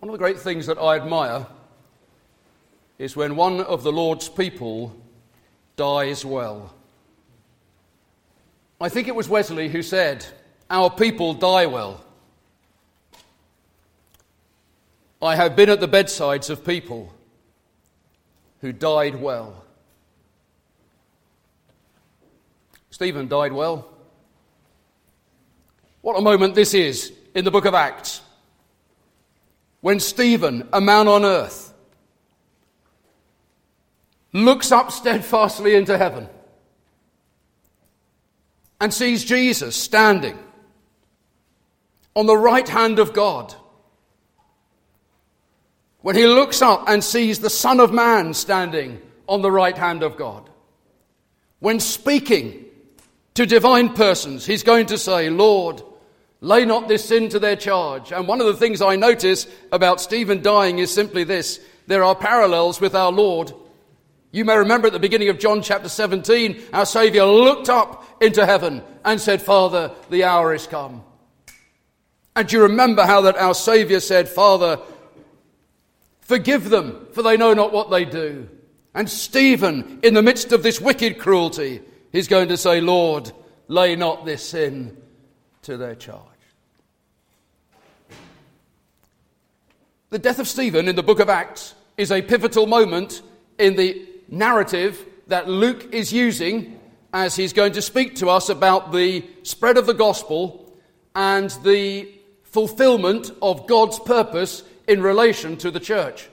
One of the great things that I admire is when one of the Lord's people dies well. I think it was Wesley who said, "Our people die well." I have been at the bedsides of people who died well. Stephen died well. What a moment this is in the book of Acts, when Stephen, a man on earth, looks up steadfastly into heaven and sees Jesus standing on the right hand of God. When he looks up and sees the Son of Man standing on the right hand of God. When speaking to divine persons, he's going to say, "Lord, lay not this sin to their charge." And one of the things I notice about Stephen dying is simply this: there are parallels with our Lord. You may remember at the beginning of John chapter 17, our Saviour looked up into heaven and said, "Father, the hour is come." And you remember how that our Saviour said, "Father, forgive them, for they know not what they do." And Stephen, in the midst of this wicked cruelty, he's going to say, "Lord, lay not this sin to their charge." The death of Stephen in the book of Acts is a pivotal moment in the narrative that Luke is using as he's going to speak to us about the spread of the gospel and the fulfillment of God's purpose in relation to the church.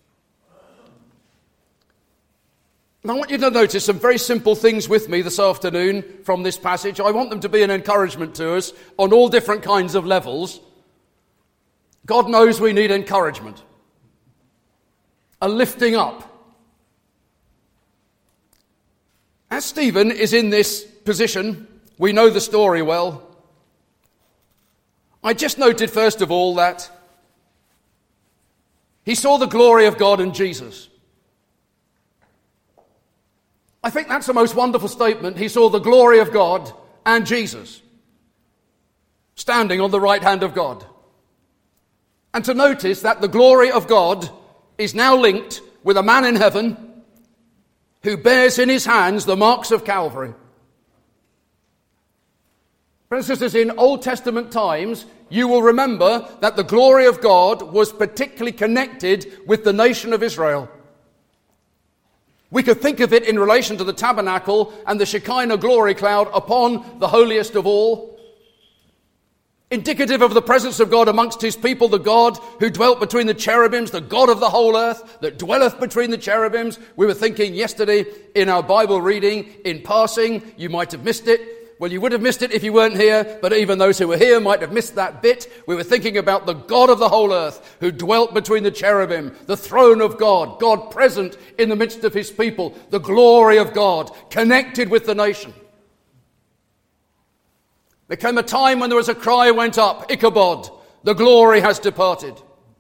And I want you to notice some very simple things with me this afternoon from this passage. I want them to be an encouragement to us on all different kinds of levels. God knows we need encouragement, a lifting up. As Stephen is in this position, we know the story well. I just noted first of all that he saw the glory of God in Jesus. I think that's the most wonderful statement. He saw the glory of God and Jesus standing on the right hand of God. And to notice that the glory of God is now linked with a man in heaven who bears in his hands the marks of Calvary. Brothers and sisters, in Old Testament times, you will remember that the glory of God was particularly connected with the nation of Israel. We could think of it in relation to the tabernacle and the Shekinah glory cloud upon the holiest of all. Indicative of the presence of God amongst his people, the God who dwelt between the cherubims, the God of the whole earth that dwelleth between the cherubims. We were thinking yesterday in our Bible reading in passing, you might have missed it. Well, you would have missed it if you weren't here, but even those who were here might have missed that bit. We were thinking about the God of the whole earth who dwelt between the cherubim, the throne of God, God present in the midst of his people, the glory of God connected with the nation. There came a time when there was a cry went up, Ichabod, the glory has departed.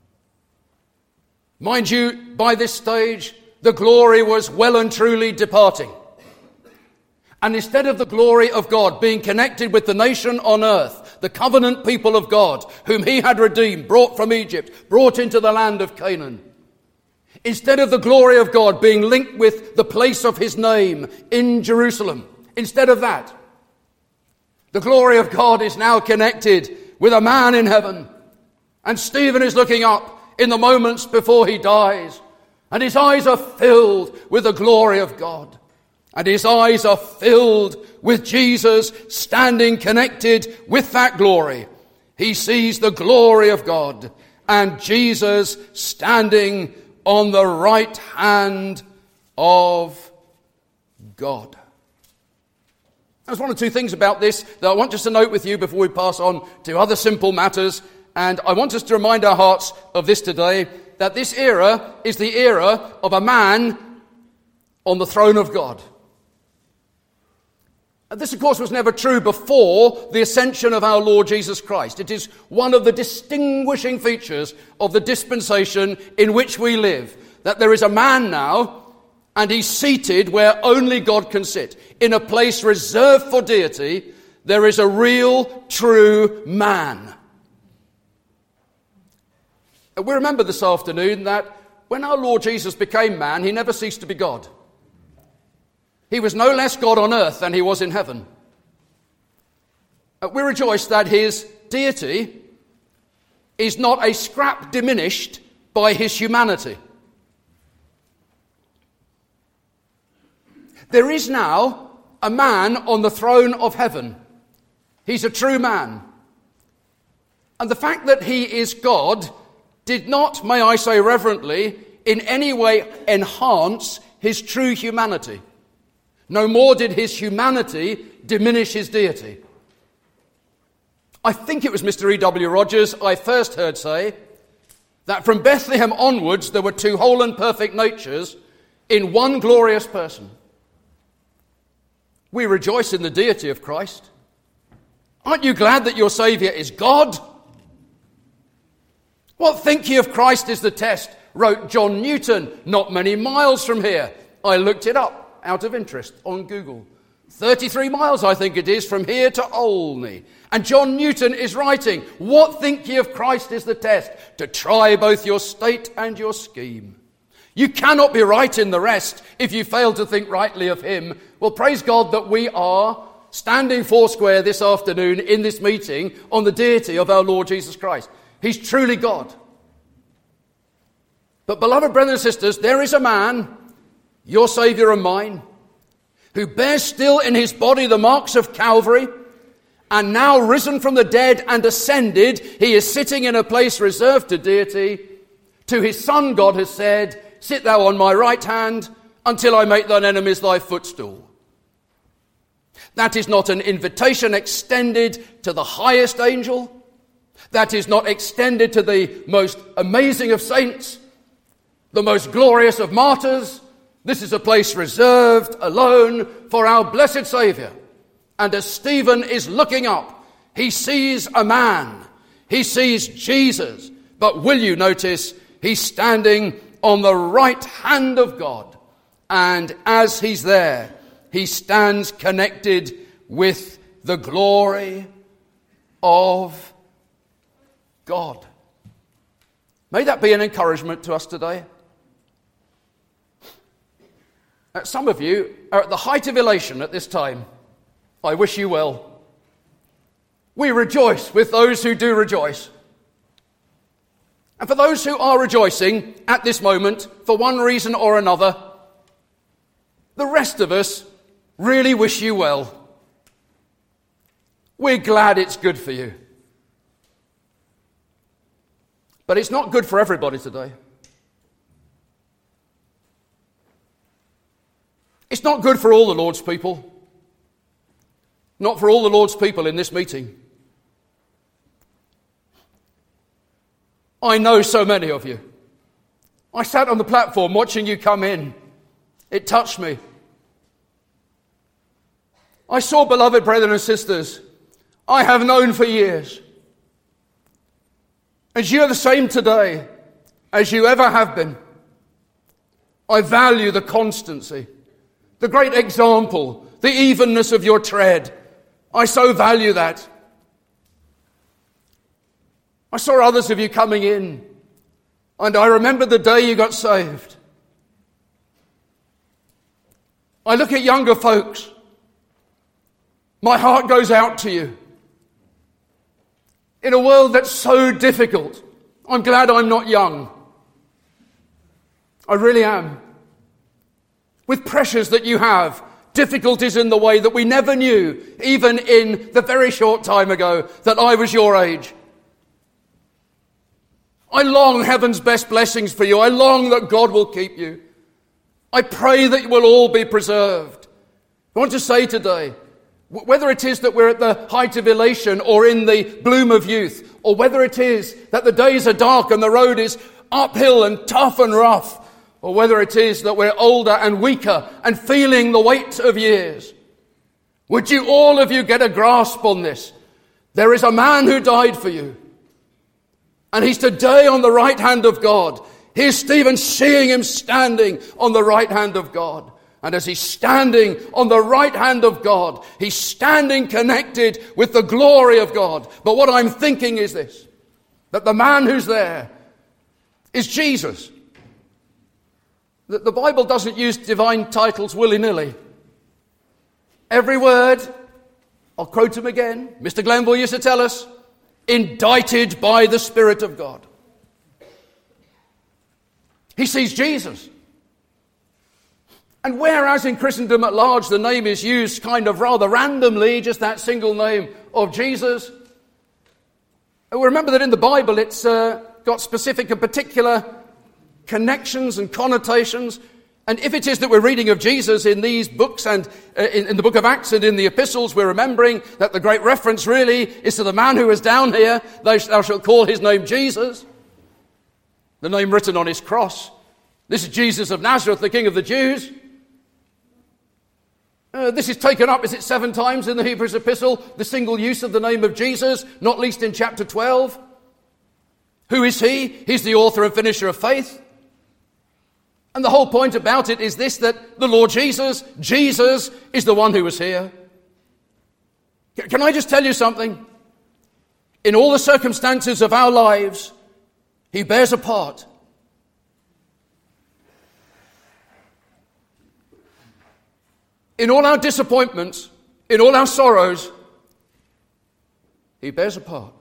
Mind you, by this stage, the glory was well and truly departing. And instead of the glory of God being connected with the nation on earth, the covenant people of God, whom he had redeemed, brought from Egypt, brought into the land of Canaan, instead of the glory of God being linked with the place of his name in Jerusalem, instead of that, the glory of God is now connected with a man in heaven. And Stephen is looking up in the moments before he dies. And his eyes are filled with the glory of God. And his eyes are filled with Jesus standing connected with that glory. He sees the glory of God and Jesus standing on the right hand of God. There's one or two things about this that I want just to note with you before we pass on to other simple matters. And I want us to remind our hearts of this today, that this era is the era of a man on the throne of God. And this, of course, was never true before the ascension of our Lord Jesus Christ. It is one of the distinguishing features of the dispensation in which we live, that there is a man now, and he's seated where only God can sit. In a place reserved for deity, there is a real, true man. We remember this afternoon that when our Lord Jesus became man, he never ceased to be God. He was no less God on earth than he was in heaven. We rejoice that his deity is not a scrap diminished by his humanity. There is now a man on the throne of heaven. He's a true man. And the fact that he is God did not, may I say reverently, in any way enhance his true humanity. No more did his humanity diminish his deity. I think it was Mr. E.W. Rogers I first heard say that from Bethlehem onwards there were two whole and perfect natures in one glorious person. We rejoice in the deity of Christ. Aren't you glad that your Saviour is God? What think ye of Christ is the test, wrote John Newton, not many miles from here. I looked it up out of interest on Google. 33 miles, I think it is, from here to Olney. And John Newton is writing, what think ye of Christ is the test, to try both your state and your scheme. You cannot be right in the rest if you fail to think rightly of him. Well, praise God that we are standing foursquare this afternoon in this meeting on the deity of our Lord Jesus Christ. He's truly God. But beloved brothers and sisters, there is a man, your Saviour and mine, who bears still in his body the marks of Calvary, and now risen from the dead and ascended, he is sitting in a place reserved to deity. To his Son God has said, sit thou on my right hand until I make thine enemies thy footstool. That is not an invitation extended to the highest angel. That is not extended to the most amazing of saints, the most glorious of martyrs. This is a place reserved alone for our blessed Saviour. And as Stephen is looking up, he sees a man. He sees Jesus. But will you notice, he's standing on the right hand of God. And as he's there, he stands connected with the glory of God. May that be an encouragement to us today. Some of you are at the height of elation at this time. I wish you well. We rejoice with those who do rejoice. And for those who are rejoicing at this moment, for one reason or another, the rest of us really wish you well. We're glad it's good for you. But it's not good for everybody today. It's not good for all the Lord's people. Not for all the Lord's people in this meeting. I know so many of you. I sat on the platform watching you come in. It touched me. I saw beloved brethren and sisters I have known for years. And you are the same today as you ever have been. I value the constancy, the great example, the evenness of your tread. I so value that. I saw others of you coming in, and I remember the day you got saved. I look at younger folks. My heart goes out to you. In a world that's so difficult, I'm glad I'm not young. I really am. With pressures that you have, difficulties in the way that we never knew, even in the very short time ago that I was your age. I long heaven's best blessings for you. I long that God will keep you. I pray that you will all be preserved. I want to say today, whether it is that we're at the height of elation or in the bloom of youth, or whether it is that the days are dark and the road is uphill and tough and rough, or whether it is that we're older and weaker and feeling the weight of years, would you all of you get a grasp on this? There is a man who died for you. And he's today on the right hand of God. Here's Stephen seeing him standing on the right hand of God. And as he's standing on the right hand of God, he's standing connected with the glory of God. But what I'm thinking is this, that the man who's there is Jesus. The Bible doesn't use divine titles willy-nilly. Every word, I'll quote him again, Mr. Glenville used to tell us, indicted by the Spirit of God. He sees Jesus. And whereas in Christendom at large the name is used kind of rather randomly, just that single name of Jesus, remember that in the Bible it's got specific and particular connections and connotations. And if it is that we're reading of Jesus in these books and in the book of Acts and in the epistles, we're remembering that the great reference really is to the man who is down here. Thou shalt call his name Jesus, the name written on his cross. This is Jesus of Nazareth, the King of the Jews. This is taken up, is it 7 times in the Hebrews epistle, the single use of the name of Jesus, not least in chapter 12. Who is he? He's the author and finisher of faith. And the whole point about it is this, that the Lord Jesus is the one who was here. Can I just tell you something? In all the circumstances of our lives, he bears a part. In all our disappointments, in all our sorrows, he bears a part.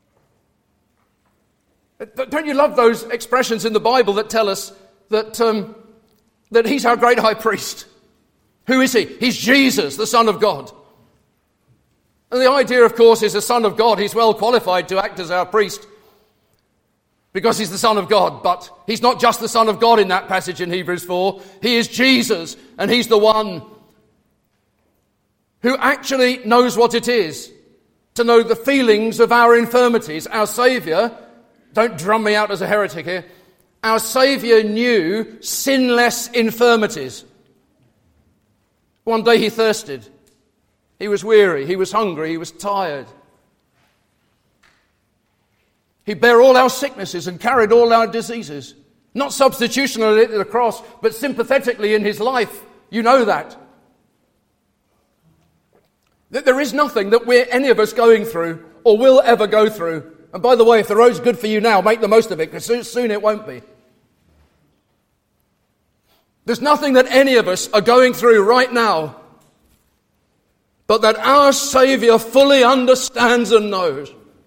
Don't you love those expressions in the Bible that tell us that he's our great high priest? Who is he? He's Jesus, the Son of God. And the idea, of course, is the Son of God. He's well qualified to act as our priest because he's the Son of God. But he's not just the Son of God in that passage in Hebrews 4. He is Jesus, and he's the one who actually knows what it is to know the feelings of our infirmities. Our Saviour, don't drum me out as a heretic here, our Saviour knew sinless infirmities. One day he thirsted. He was weary. He was hungry. He was tired. He bare all our sicknesses and carried all our diseases. Not substitutionally at the cross, but sympathetically in his life. You know that. That there is nothing that we're any of us going through or will ever go through. And by the way, if the road's good for you now, make the most of it, because soon it won't be. There's nothing that any of us are going through right now, but that our Saviour fully understands and knows.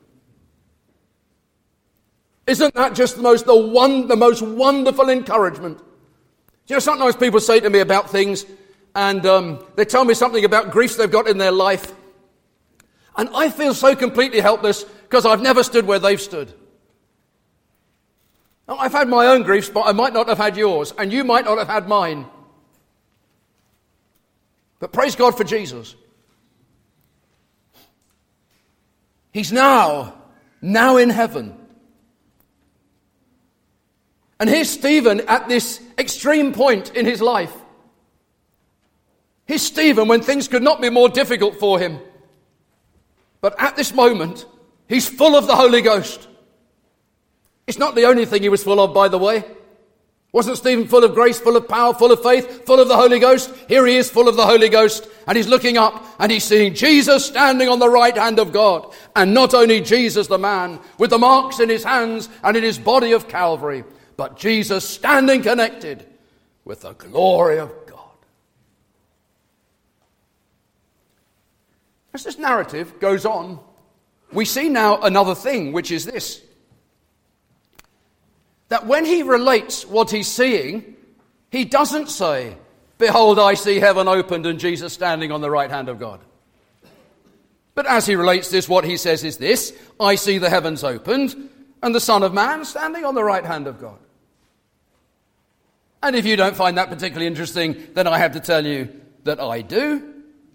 Isn't that just the most wonderful encouragement? You know, sometimes people say to me about things, and they tell me something about griefs they've got in their life. And I feel so completely helpless because I've never stood where they've stood. Now, I've had my own griefs, but I might not have had yours, and you might not have had mine. But praise God for Jesus. He's now in heaven. And here's Stephen at this extreme point in his life. Here's Stephen when things could not be more difficult for him. But at this moment, he's full of the Holy Ghost. It's not the only thing he was full of, by the way. Wasn't Stephen full of grace, full of power, full of faith, full of the Holy Ghost? Here he is, full of the Holy Ghost, and he's looking up, and he's seeing Jesus standing on the right hand of God. And not only Jesus the man, with the marks in his hands and in his body of Calvary, but Jesus standing connected with the glory of God. As this narrative goes on, we see now another thing, which is this. That when he relates what he's seeing, he doesn't say, "Behold, I see heaven opened and Jesus standing on the right hand of God." But as he relates this, what he says is this: "I see the heavens opened and the Son of Man standing on the right hand of God." And if you don't find that particularly interesting, then I have to tell you that I do.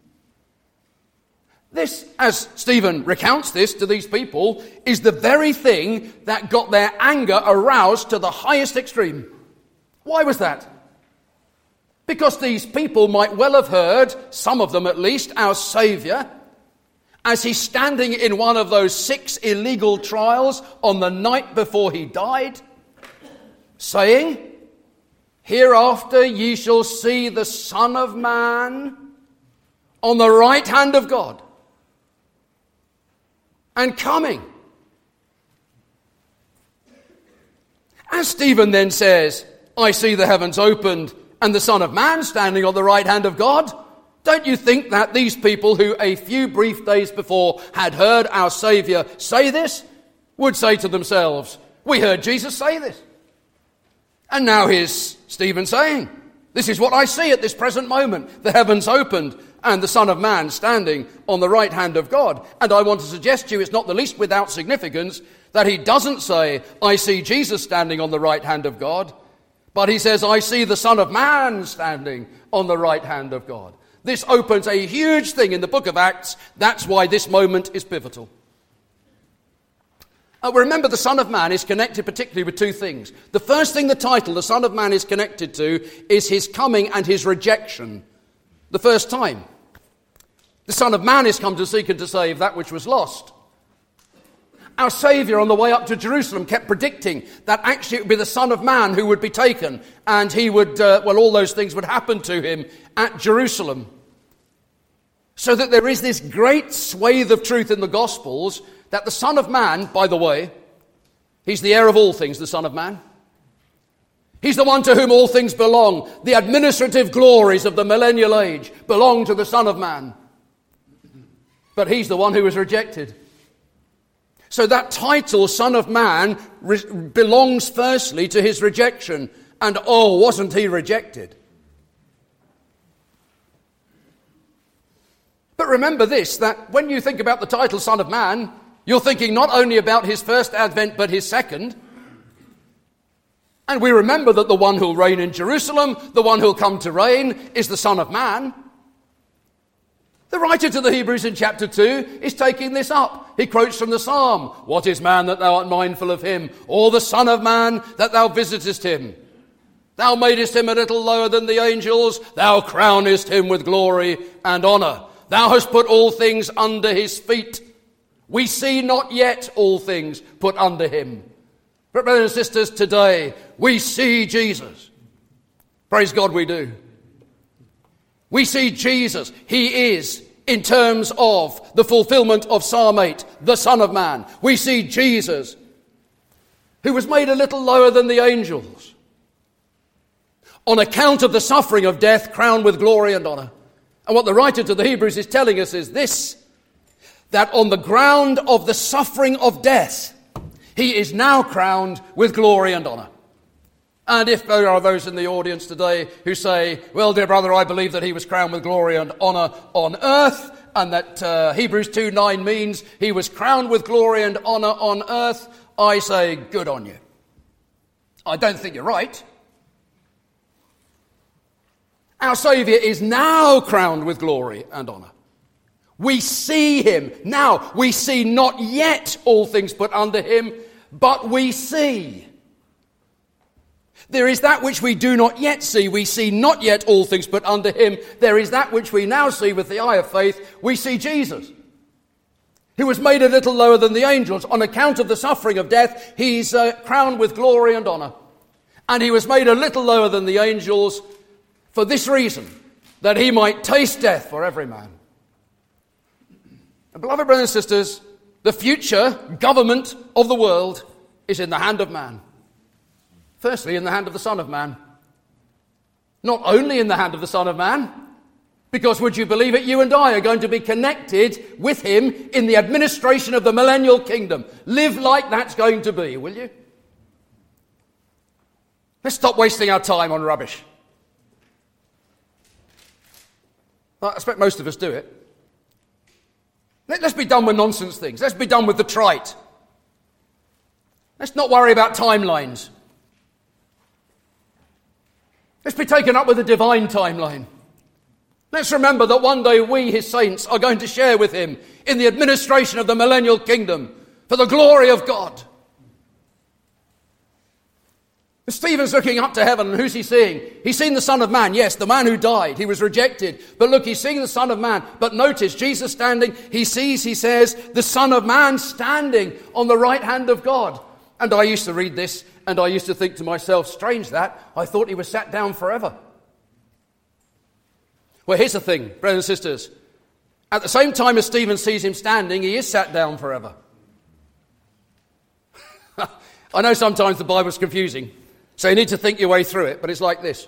This, as Stephen recounts this to these people, is the very thing that got their anger aroused to the highest extreme. Why was that? Because these people might well have heard, some of them at least, our Saviour, as he's standing in one of those 6 illegal trials on the night before he died, saying, "Hereafter ye shall see the Son of Man on the right hand of God, and coming." as Stephen then says, I see the heavens opened and the Son of Man standing on the right hand of God, don't you think that these people who a few brief days before had heard our Saviour say this would say to themselves, we heard Jesus say this. And now here's Stephen saying, this is what I see at this present moment. The heavens opened and the Son of Man standing on the right hand of God. And I want to suggest to you it's not the least without significance that he doesn't say, I see Jesus standing on the right hand of God, but he says, I see the Son of Man standing on the right hand of God. This opens a huge thing in the book of Acts. That's why this moment is pivotal. Remember, the Son of Man is connected particularly with two things. The first thing, the title, the Son of Man is connected to, is his coming and his rejection. The first time. The Son of Man is come to seek and to save that which was lost. Our Saviour on the way up to Jerusalem kept predicting that actually it would be the Son of Man who would be taken, and he would, all those things would happen to him at Jerusalem. So that there is this great swathe of truth in the Gospels that the Son of Man, by the way, he's the heir of all things, the Son of Man. He's the one to whom all things belong. The administrative glories of the millennial age belong to the Son of Man. But he's the one who was rejected. So that title, Son of Man, belongs firstly to his rejection. And oh, wasn't he rejected? But remember this, that when you think about the title Son of Man, you're thinking not only about his first advent, but his second. And we remember that the one who'll reign in Jerusalem, the one who'll come to reign, is the Son of Man. The writer to the Hebrews in chapter 2 is taking this up. He quotes from the Psalm, what is man that thou art mindful of him, or the Son of Man that thou visitest him? Thou madest him a little lower than the angels, thou crownest him with glory and honour. Thou hast put all things under his feet. We see not yet all things put under him. But brothers and sisters, today we see Jesus. Praise God we do. We see Jesus. He is, in terms of the fulfillment of Psalm 8, the Son of Man. We see Jesus, who was made a little lower than the angels, on account of the suffering of death, crowned with glory and honour. And what the writer to the Hebrews is telling us is this, that on the ground of the suffering of death, he is now crowned with glory and honour. And if there are those in the audience today who say, well, dear brother, I believe that he was crowned with glory and honour on earth, and that Hebrews 2:9 means he was crowned with glory and honour on earth, I say, good on you. I don't think you're right. Our Saviour is now crowned with glory and honour. We see him now. We see not yet all things put under him, but we see. There is that which we do not yet see. We see not yet all things put under him. There is that which we now see with the eye of faith. We see Jesus, who was made a little lower than the angels. On account of the suffering of death, he's crowned with glory and honour. And he was made a little lower than the angels for this reason, that he might taste death for every man. And beloved brothers and sisters, the future government of the world is in the hand of man. Firstly, in the hand of the Son of Man. Not only in the hand of the Son of Man, because would you believe it, you and I are going to be connected with him in the administration of the millennial kingdom. Live like that's going to be, will you? Let's stop wasting our time on rubbish. I expect most of us do it. Let's be done with nonsense things. Let's be done with the trite. Let's not worry about timelines. Let's be taken up with the divine timeline. Let's remember that one day we, his saints, are going to share with him in the administration of the millennial kingdom for the glory of God. Stephen's looking up to heaven, and who's he seeing? He's seen the Son of Man. Yes, the man who died. He was rejected. But look, he's seeing the Son of Man. But notice, Jesus standing, he sees, he says, the Son of Man standing on the right hand of God. And I used to read this, and I used to think to myself, strange that, I thought he was sat down forever. Well, here's the thing, brothers and sisters. At the same time as Stephen sees him standing, he is sat down forever. I know sometimes the Bible's confusing. So you need to think your way through it, but it's like this.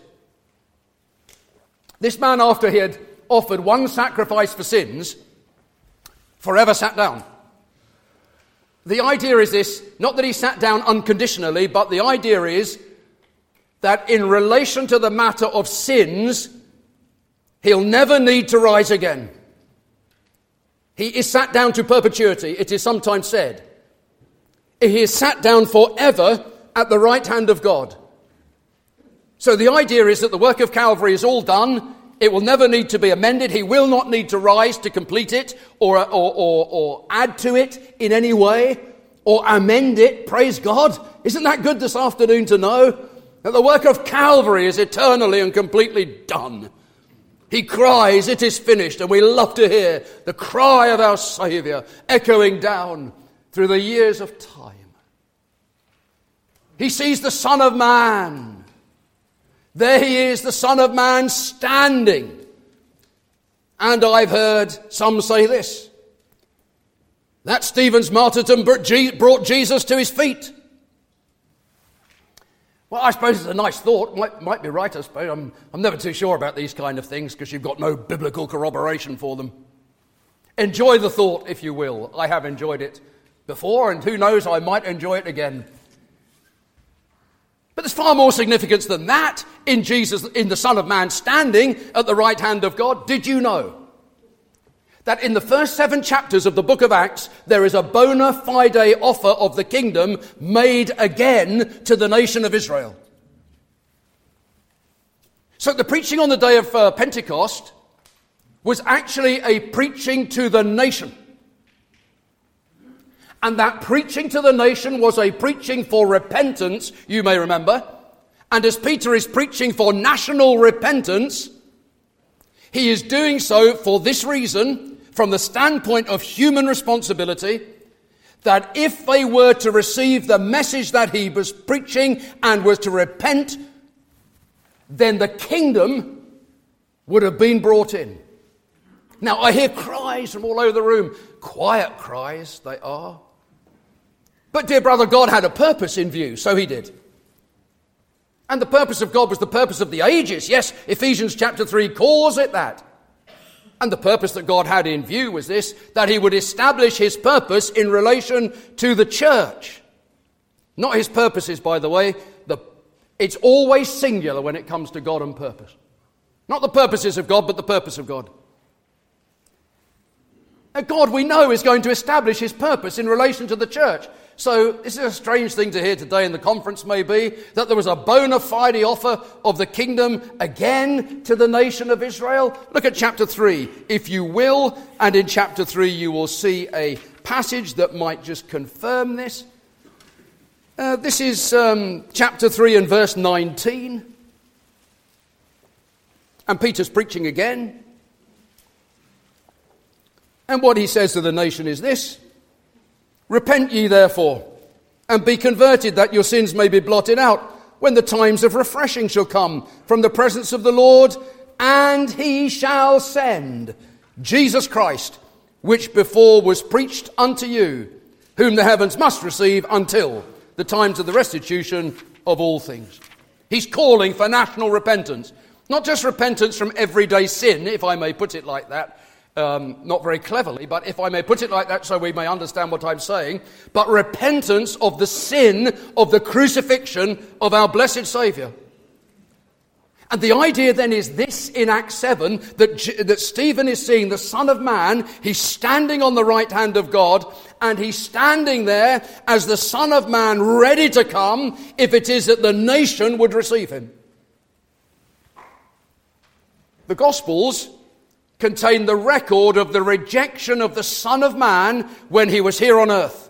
This man, after he had offered one sacrifice for sins, forever sat down. The idea is this, not that he sat down unconditionally, but the idea is that in relation to the matter of sins, he'll never need to rise again. He is sat down to perpetuity, it is sometimes said. He is sat down forever at the right hand of God. So the idea is that the work of Calvary is all done. It will never need to be amended. He will not need to rise to complete it or add to it in any way or amend it. Praise God. Isn't that good this afternoon to know that the work of Calvary is eternally and completely done? He cries, it is finished, and we love to hear the cry of our Saviour echoing down through the years of time. He sees the Son of Man. There he is, the Son of Man, standing. And I've heard some say this, that Stephen's martyrdom brought Jesus to his feet. Well, I suppose it's a nice thought. Might be right, I suppose. I'm never too sure about these kind of things because you've got no biblical corroboration for them. Enjoy the thought, if you will. I have enjoyed it before, and who knows, I might enjoy it again. But there's far more significance than that in Jesus, in the Son of Man standing at the right hand of God. Did you know that in the first 7 chapters of the book of Acts, there is a bona fide offer of the kingdom made again to the nation of Israel? So the preaching on the day of Pentecost was actually a preaching to the nation. And that preaching to the nation was a preaching for repentance, you may remember. And as Peter is preaching for national repentance, he is doing so for this reason, from the standpoint of human responsibility, that if they were to receive the message that he was preaching and was to repent, then the kingdom would have been brought in. Now, I hear cries from all over the room. Quiet cries, they are. But, dear brother, God had a purpose in view, so he did. And the purpose of God was the purpose of the ages. Yes, Ephesians chapter 3 calls it that. And the purpose that God had in view was this, that he would establish his purpose in relation to the church. Not his purposes, by the way. It's always singular when it comes to God and purpose. Not the purposes of God, but the purpose of God. And God, we know, is going to establish his purpose in relation to the church. So this is a strange thing to hear today in the conference, maybe, that there was a bona fide offer of the kingdom again to the nation of Israel. Look at chapter 3, if you will, and in chapter 3 you will see a passage that might just confirm this. This is chapter 3 and verse 19. And Peter's preaching again. And what he says to the nation is this: repent ye therefore, and be converted, that your sins may be blotted out, when the times of refreshing shall come from the presence of the Lord, and he shall send Jesus Christ, which before was preached unto you, whom the heavens must receive until the times of the restitution of all things. He's calling for national repentance. Not just repentance from everyday sin, if I may put it like that, not very cleverly, but if I may put it like that so we may understand what I'm saying, but repentance of the sin of the crucifixion of our blessed Saviour. And the idea then is this in Acts 7, that Stephen is seeing the Son of Man. He's standing on the right hand of God, and he's standing there as the Son of Man ready to come if it is that the nation would receive him. The Gospels contain the record of the rejection of the Son of Man when he was here on earth.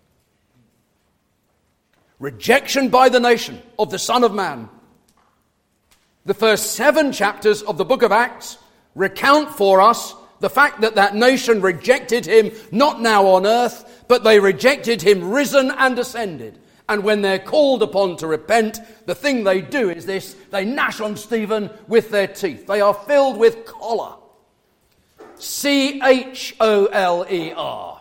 Rejection by the nation of the Son of Man. The first 7 chapters of the book of Acts recount for us the fact that that nation rejected him, not now on earth, but they rejected him risen and ascended. And when they're called upon to repent, the thing they do is this: they gnash on Stephen with their teeth. They are filled with choler. C-H-O-L-E-R.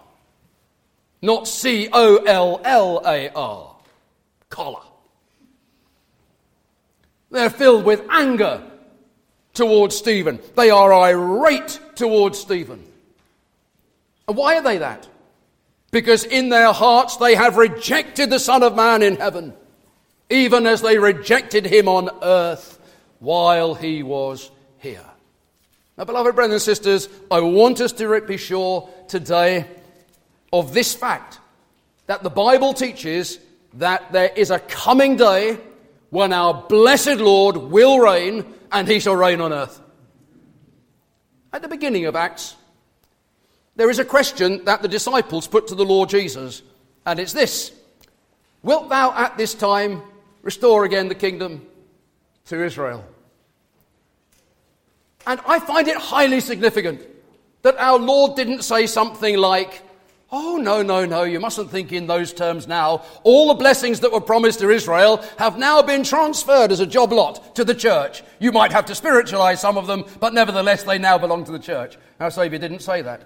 Not C-O-L-L-A-R. Choler. They're filled with anger towards Stephen. They are irate towards Stephen. And why are they that? Because in their hearts they have rejected the Son of Man in heaven, even as they rejected him on earth while he was here. Now, beloved brothers and sisters, I want us to be sure today of this fact, that the Bible teaches that there is a coming day when our blessed Lord will reign, and he shall reign on earth. At the beginning of Acts, there is a question that the disciples put to the Lord Jesus, and it's this: wilt thou at this time restore again the kingdom to Israel? And I find it highly significant that our Lord didn't say something like, oh, no, you mustn't think in those terms now. All the blessings that were promised to Israel have now been transferred as a job lot to the church. You might have to spiritualize some of them, but nevertheless they now belong to the church. Our Saviour didn't say that.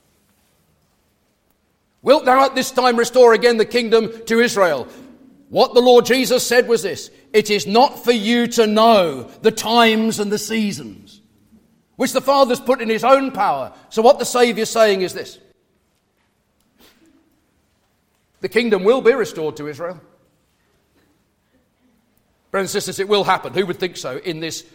Wilt thou at this time restore again the kingdom to Israel? What the Lord Jesus said was this: it is not for you to know the times and the seasons, which the Father's put in his own power. So what the Saviour's saying is this: the kingdom will be restored to Israel. Brothers and sisters, it will happen. Who would think so in this,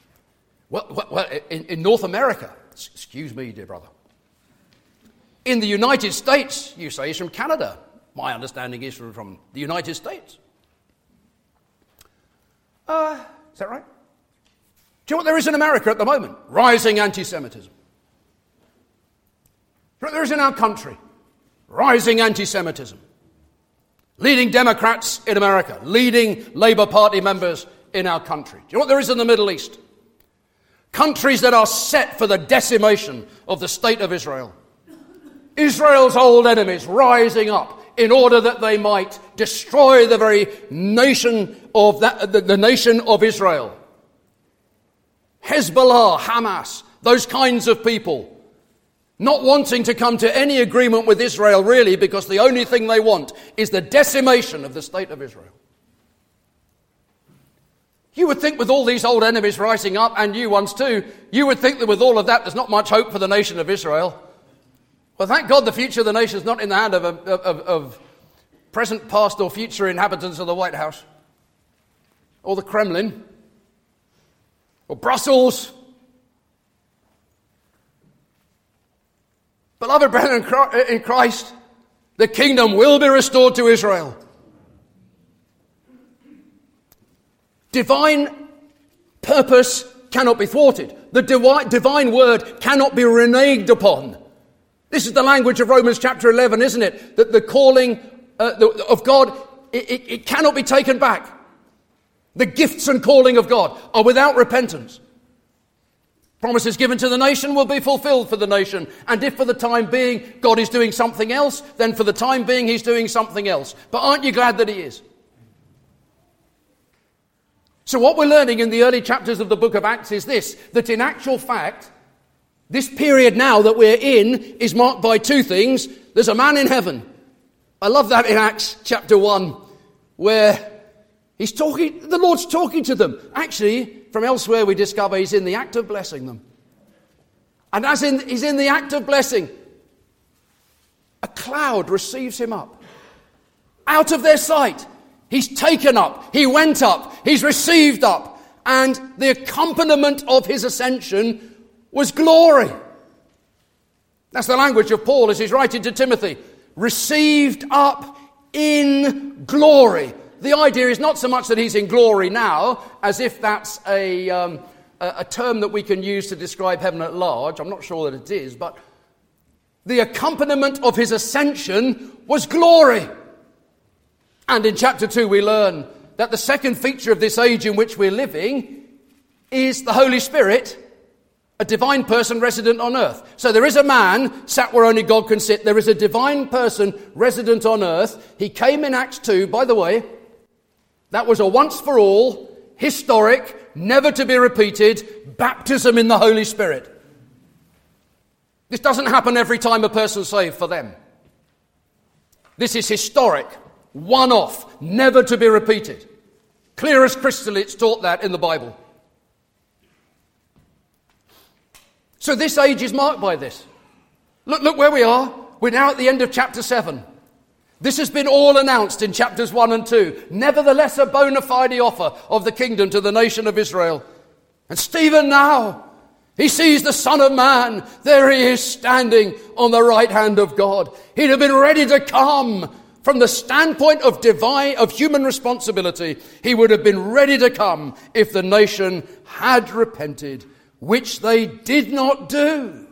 in North America? Excuse me, dear brother. In the United States, you say he's from Canada. My understanding is from the United States. Is that right? Do you know what there is in America at the moment? Rising anti-Semitism. Do you know what there is in our country? Rising anti-Semitism. Leading Democrats in America, leading Labour Party members in our country. Do you know what there is in the Middle East? Countries that are set for the decimation of the state of Israel. Israel's old enemies rising up in order that they might destroy the very nation of the nation of Israel. Hezbollah, Hamas, those kinds of people, not wanting to come to any agreement with Israel really, because the only thing they want is the decimation of the state of Israel. You would think with all these old enemies rising up, and new ones too, you would think that with all of that there's not much hope for the nation of Israel. Well, thank God the future of the nation is not in the hand of present, past or future inhabitants of the White House or the Kremlin or Brussels. Beloved brethren in Christ, the kingdom will be restored to Israel. Divine purpose cannot be thwarted. The divine word cannot be reneged upon. This is the language of Romans chapter 11, isn't it? That the calling of God, it cannot be taken back. The gifts and calling of God are without repentance. Promises given to the nation will be fulfilled for the nation. And if for the time being God is doing something else, then for the time being he's doing something else. But aren't you glad that he is? So what we're learning in the early chapters of the book of Acts is this, that in actual fact, this period now that we're in is marked by two things. There's a man in heaven. I love that in Acts chapter 1, where the Lord's talking to them. Actually, from elsewhere we discover he's in the act of blessing them. And he's in the act of blessing, a cloud receives him up. Out of their sight. He's taken up. He went up. He's received up. And the accompaniment of his ascension was glory. That's the language of Paul as he's writing to Timothy. Received up in glory. The idea is not so much that he's in glory now, as if that's a term that we can use to describe heaven at large. I'm not sure that it is, but the accompaniment of his ascension was glory. And in chapter 2 we learn that the second feature of this age in which we're living is the Holy Spirit, a divine person resident on earth. So there is a man sat where only God can sit. There is a divine person resident on earth. He came in Acts 2, by the way. That was a once-for-all, historic, never to be repeated baptism in the Holy Spirit. This doesn't happen every time a person's saved for them. This is historic, one-off, never to be repeated. Clear as crystal, it's taught that in the Bible. So this age is marked by this. Look where we are. We're now at the end of chapter 7. This has been all announced in chapters 1 and 2. Nevertheless, a bona fide offer of the kingdom to the nation of Israel. And Stephen now, he sees the Son of Man. There he is standing on the right hand of God. He'd have been ready to come from the standpoint of human responsibility. He would have been ready to come if the nation had repented, which they did not do.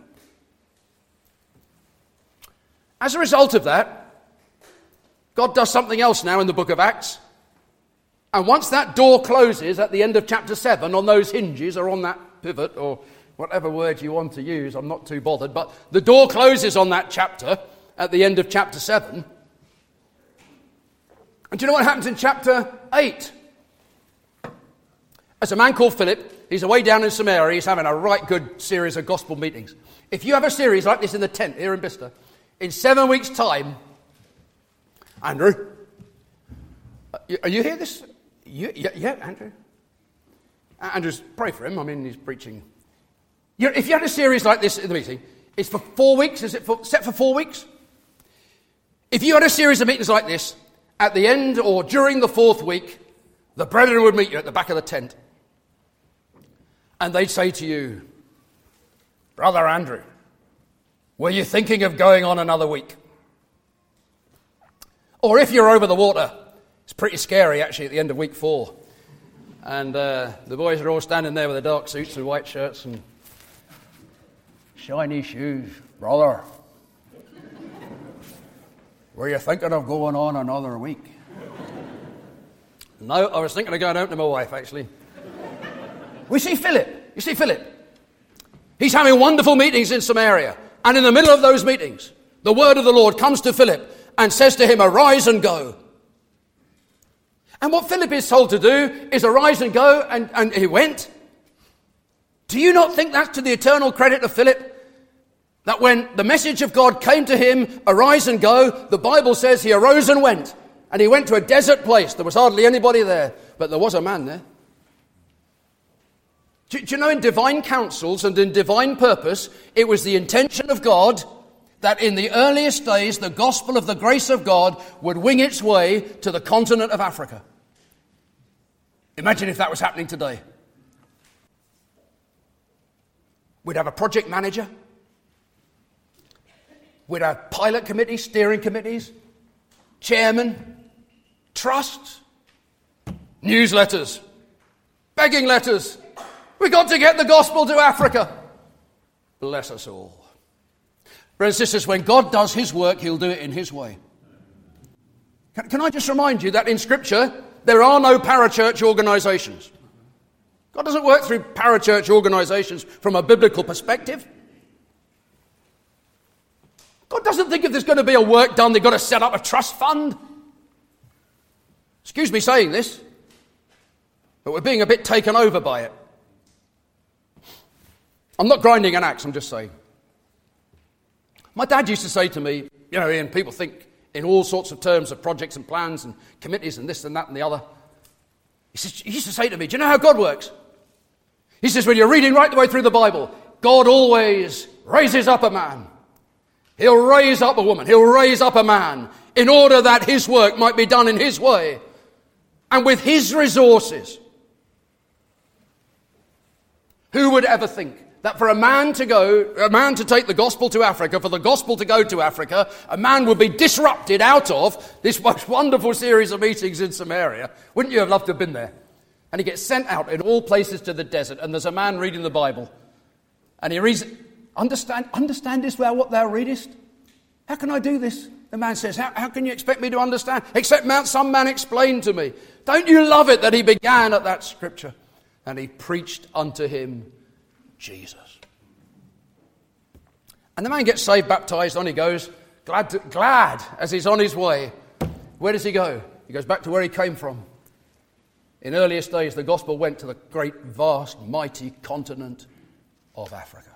As a result of that, God does something else now in the book of Acts. And once that door closes at the end of chapter 7 on those hinges or on that pivot or whatever word you want to use, I'm not too bothered, but the door closes on that chapter at the end of chapter 7. And do you know what happens in chapter 8? There's a man called Philip. He's away down in Samaria. He's having a right good series of gospel meetings. If you have a series like this in the tent here in Bicester, in 7 weeks' time, Andrew, are you hear this? Yeah, Andrew. Andrew's, pray for him. I mean, he's preaching. If you had a series like this in the meeting, it's for 4 weeks. Is it set for 4 weeks? If you had a series of meetings like this, at the end or during the 4th week, the brethren would meet you at the back of the tent. And they'd say to you, Brother Andrew, were you thinking of going on another week? Or if you're over the water, it's pretty scary actually at the end of week 4. And the boys are all standing there with their dark suits and white shirts and shiny shoes. Brother, were you thinking of going on another week? No, I was thinking of going out to my wife actually. We see Philip. You see Philip. He's having wonderful meetings in Samaria. And in the middle of those meetings, the word of the Lord comes to Philip and says to him, arise and go. And what Philip is told to do is arise and go, and he went. Do you not think that's to the eternal credit of Philip? That when the message of God came to him, arise and go, the Bible says he arose and went. And he went to a desert place. There was hardly anybody there, but there was a man there. Do you know, in divine counsels and in divine purpose, it was the intention of God that in the earliest days, the gospel of the grace of God would wing its way to the continent of Africa. Imagine if that was happening today. We'd have a project manager. We'd have pilot committees, steering committees, chairman, trusts, newsletters, begging letters. We got to get the gospel to Africa. Bless us all. Brothers and sisters, when God does his work, he'll do it in his way. Can I just remind you that in Scripture, there are no parachurch organizations. God doesn't work through parachurch organizations from a biblical perspective. God doesn't think if there's going to be a work done, they've got to set up a trust fund. Excuse me saying this, but we're being a bit taken over by it. I'm not grinding an axe, I'm just saying. My dad used to say to me, you know, Ian, people think in all sorts of terms of projects and plans and committees and this and that and the other. He used to say to me, do you know how God works? He says, when you're reading right the way through the Bible, God always raises up a man. He'll raise up a woman. He'll raise up a man in order that his work might be done in his way and with his resources. Who would ever think that for a man to take the gospel to Africa, for the gospel to go to Africa, a man would be disrupted out of this most wonderful series of meetings in Samaria? Wouldn't you have loved to have been there? And he gets sent out in all places to the desert, and there's a man reading the Bible. And he reads, understand this well, what thou readest? How can I do this? The man says, how can you expect me to understand? Except some man explained to me. Don't you love it that he began at that scripture? And he preached unto him Jesus. And the man gets saved, baptized, on he goes, glad as he's on his way. Where does he go? He goes back to where he came from. In earliest days, the gospel went to the great, vast, mighty continent of Africa.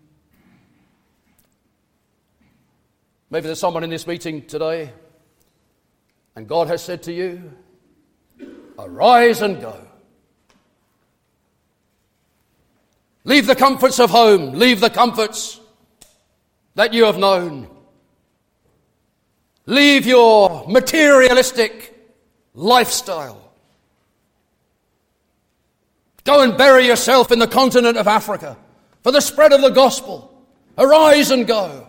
Maybe there's someone in this meeting today, and God has said to you, Arise and go. Leave the comforts of home. Leave the comforts that you have known. Leave your materialistic lifestyle. Go and bury yourself in the continent of Africa for the spread of the gospel. Arise and go.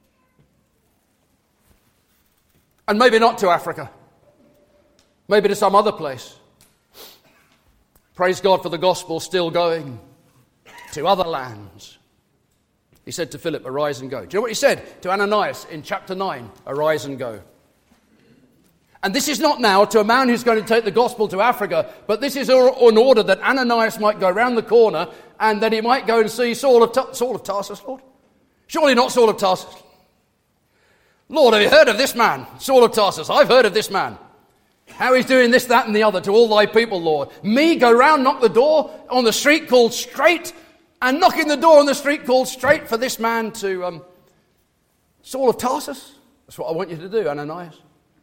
And maybe not to Africa. Maybe to some other place. Praise God for the gospel still going to other lands. He said to Philip, arise and go. Do you know what he said to Ananias in chapter 9? Arise and go. And this is not now to a man who's going to take the gospel to Africa, but this is in order that Ananias might go round the corner and that he might go and see Saul of Tarsus, Lord. Surely not Saul of Tarsus. Lord, have you heard of this man, Saul of Tarsus? I've heard of this man. How he's doing this, that and the other to all thy people, Lord. Me go round, knock the door on the street called Straight, and knocking the door on the street called Straight for this man to Saul of Tarsus. That's what I want you to do, Ananias.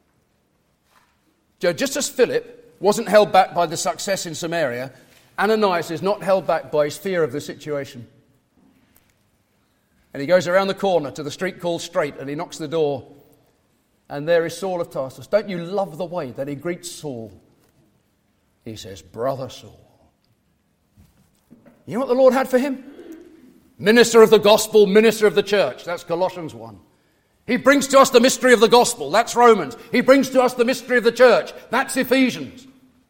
Just as Philip wasn't held back by the success in Samaria, Ananias is not held back by his fear of the situation. And he goes around the corner to the street called Straight and he knocks the door. And there is Saul of Tarsus. Don't you love the way that he greets Saul? He says, Brother Saul. You know what the Lord had for him? Minister of the gospel, minister of the church. That's Colossians 1. He brings to us the mystery of the gospel. That's Romans. He brings to us the mystery of the church. That's Ephesians.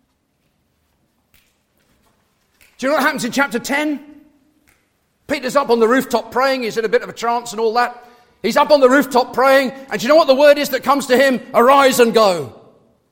Do you know what happens in chapter 10? Peter's up on the rooftop praying. He's in a bit of a trance and all that. He's up on the rooftop praying. And do you know what the word is that comes to him? Arise and go.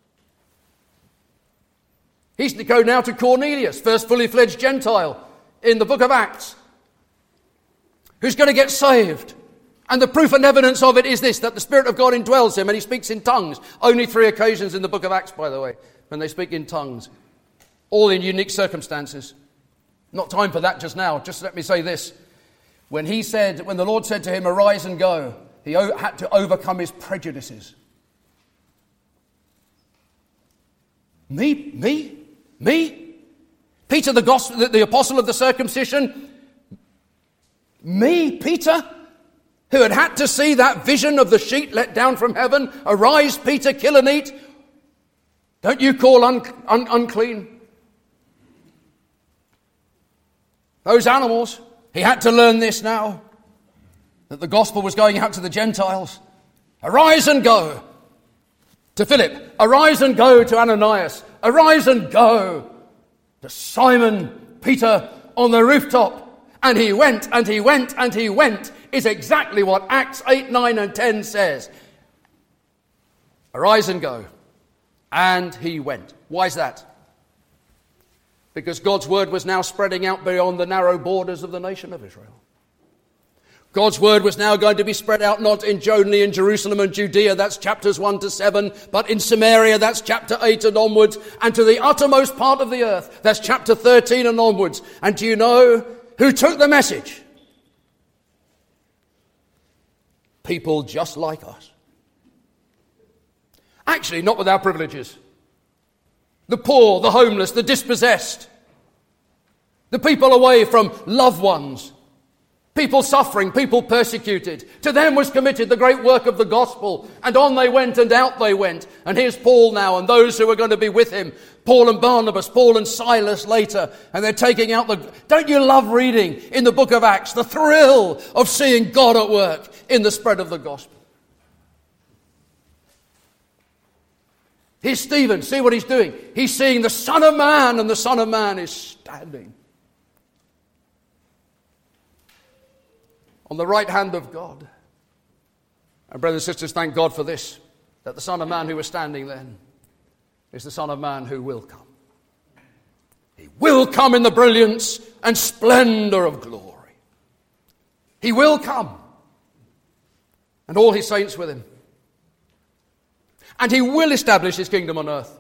He's to go now to Cornelius, first fully fledged Gentile in the book of Acts, who's going to get saved. And the proof and evidence of it is this, that the Spirit of God indwells him and he speaks in tongues. Only 3 occasions in the book of Acts, by the way, when they speak in tongues. All in unique circumstances. Not time for that just now. Just let me say this. When the Lord said to him, arise and go, he had to overcome his prejudices. Me? Peter, the apostle of the circumcision? Me, Peter? Who had to see that vision of the sheet let down from heaven? Arise, Peter, kill and eat. Don't you call unclean those animals? He had to learn this now, that the gospel was going out to the Gentiles. Arise and go to Philip. Arise and go to Ananias. Arise and go to Simon Peter on the rooftop. And he went, and he went, and he went, is exactly what Acts 8, 9 and 10 says. Arise and go. And he went. Why is that? Because God's word was now spreading out beyond the narrow borders of the nation of Israel. God's word was now going to be spread out not only in Jerusalem and Judea, that's chapters 1 to 7, but in Samaria, that's chapter 8 and onwards, and to the uttermost part of the earth, that's chapter 13 and onwards. And do you know who took the message? People just like us. Actually, not with our privileges. The poor, the homeless, the dispossessed. The people away from loved ones. People suffering, people persecuted. To them was committed the great work of the gospel. And on they went and out they went. And here's Paul now and those who are going to be with him. Paul and Barnabas, Paul and Silas later. And they're taking out Don't you love reading in the book of Acts the thrill of seeing God at work in the spread of the gospel? Here's Stephen. See what he's doing. He's seeing the Son of Man, and the Son of Man is standing on the right hand of God. And brothers and sisters, thank God for this, that the Son of Man who was standing then is the Son of Man who will come. He will come in the brilliance and splendor of glory. He will come. And all his saints with him. And he will establish his kingdom on earth.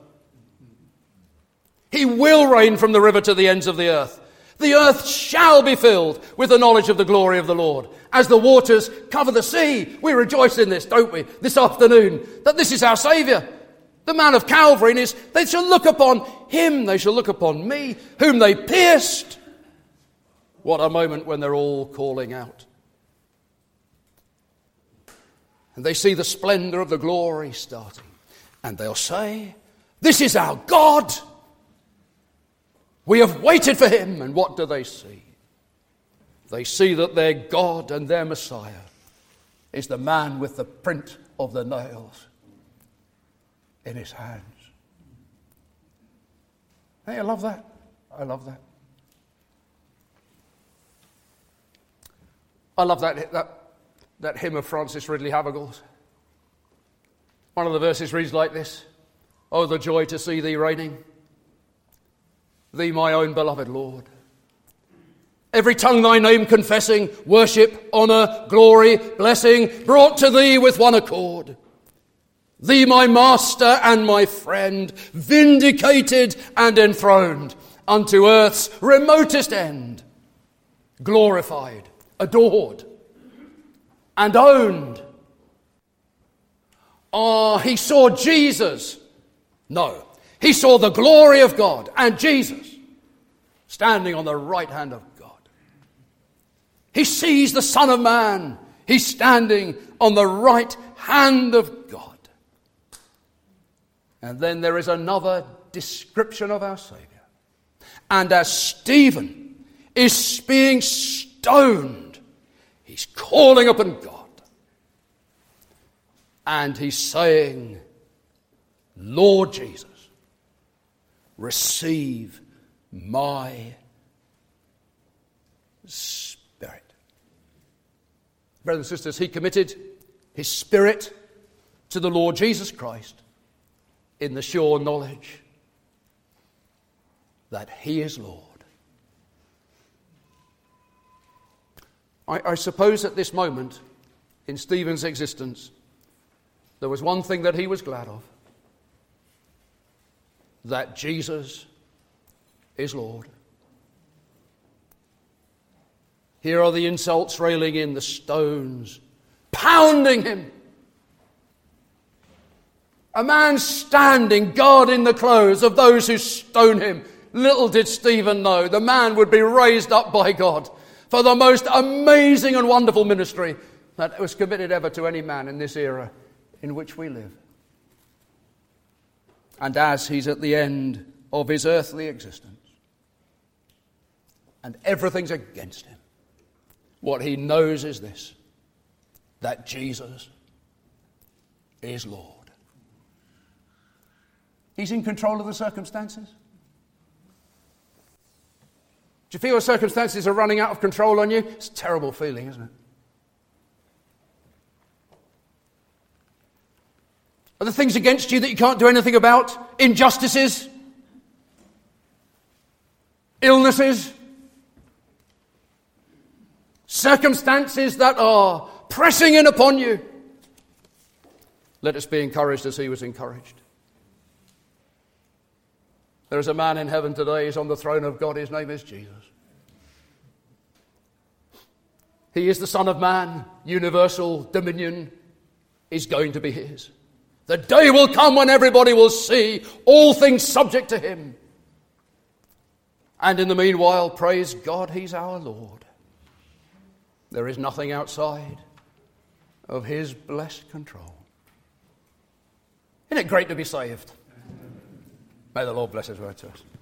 He will reign from the river to the ends of the earth. The earth shall be filled with the knowledge of the glory of the Lord. As the waters cover the sea, we rejoice in this, don't we, this afternoon, that this is our Saviour. The man of Calvary, and they shall look upon him, they shall look upon me, whom they pierced. What a moment when they're all calling out. And they see the splendor of the glory starting. And they'll say, this is our God. We have waited for him. And what do they see? They see that their God and their Messiah is the man with the print of the nails in his hands. Hey, I love that. I love that. I love that hymn of Francis Ridley Havergal's. One of the verses reads like this. Oh, the joy to see thee reigning, thee my own beloved Lord. Every tongue thy name confessing, worship, honour, glory, blessing, brought to thee with one accord. Thee my master and my friend, vindicated and enthroned unto earth's remotest end, glorified, adored, and owned. Ah, he saw Jesus. No, he saw the glory of God and Jesus standing on the right hand of God. He sees the Son of Man. He's standing on the right hand of God. And then there is another description of our Saviour. And as Stephen is being stoned, he's calling upon God. And he's saying, Lord Jesus, receive my spirit. Brothers and sisters, he committed his spirit to the Lord Jesus Christ in the sure knowledge that he is Lord. I suppose at this moment in Stephen's existence, there was one thing that he was glad of. That Jesus is Lord. Here are the insults railing in, the stones pounding him. A man standing, God in the clothes of those who stone him. Little did Stephen know the man would be raised up by God for the most amazing and wonderful ministry that was committed ever to any man in this era in which we live. And as he's at the end of his earthly existence, and everything's against him, what he knows is this, that Jesus is Lord. He's in control of the circumstances. Do you feel circumstances are running out of control on you? It's a terrible feeling, isn't it? Are there things against you that you can't do anything about? Injustices? Illnesses? Circumstances that are pressing in upon you? Let us be encouraged as he was encouraged. There is a man in heaven today, he's on the throne of God, his name is Jesus. He is the Son of Man, universal dominion is going to be his. The day will come when everybody will see all things subject to him. And in the meanwhile, praise God, he's our Lord. There is nothing outside of his blessed control. Isn't it great to be saved? May the Lord bless his word to us.